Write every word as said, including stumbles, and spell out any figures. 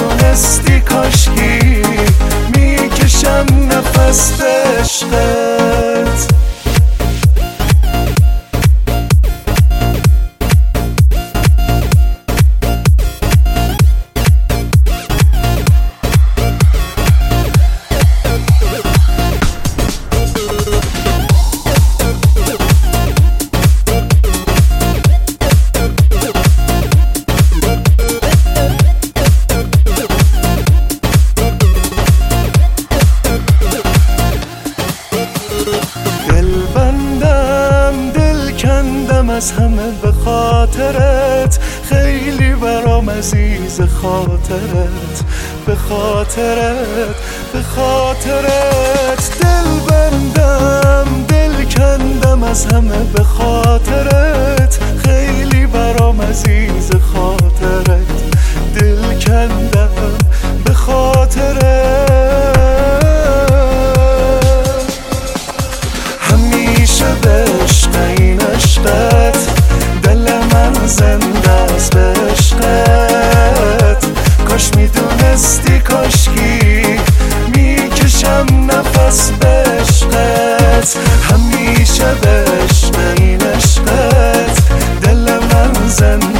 میدونستی کاشکی میکشم نفس به عشقت. از همه به خاطرت، خیلی برام عزیز خاطرت، به خاطرت به خاطرت. دل بندم دل کندم از همه به خاطرت، خیلی برام عزیز خاطرت، دل کندم به خاطرت. همیشه به عشق این عشقت، دل من زنده است به عشقت. کاش میدونستی کاشکی میکشم نفس به عشقت. همیشه به عشق این عشقت، دل من زنده